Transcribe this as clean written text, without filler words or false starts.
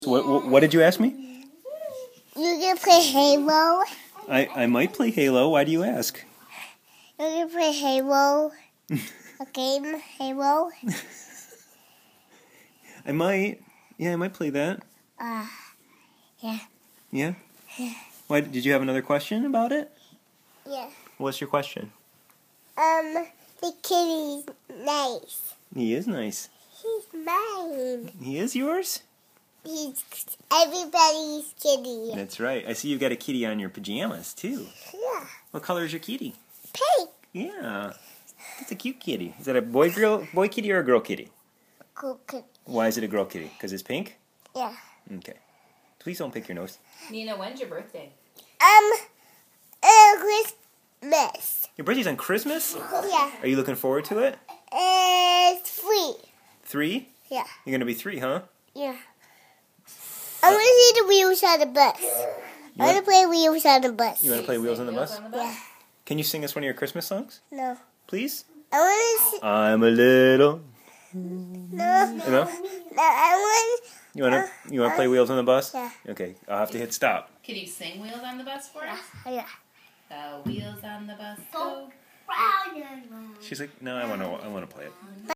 So what did you ask me? You can play Halo. I might play Halo. Why do you ask? You can play Halo. A game, Halo. I might. Yeah, I might play that. Yeah. Yeah? Why, did you have another question about it? Yeah. What's your question? The kitty's nice. He is nice. He's mine. He is yours? He's everybody's kitty. That's right. I see you've got a kitty on your pajamas, too. Yeah. What color is your kitty? Pink. Yeah. That's a cute kitty. Is that a boy kitty or a girl kitty? Cool kitty. Why is it a girl kitty? Because it's pink? Yeah. Okay. Please don't pick your nose. Nina, when's your birthday? Christmas. Your birthday's on Christmas? Yeah. Are you looking forward to it? It's free. 3? Yeah. You're going to be 3, huh? Yeah. I want to see the wheels on the bus. I want to play wheels on the bus. You want to play Wheels on the Bus? Yeah. Can you sing us one of your Christmas songs? No. Please? I want to see. I'm a little... No. No? No, I want. You want to play Wheels on the Bus? Yeah. Okay, I'll have to hit stop. Can you sing Wheels on the Bus for us? Yeah. The wheels on the bus go. She's like, no, I want to play it.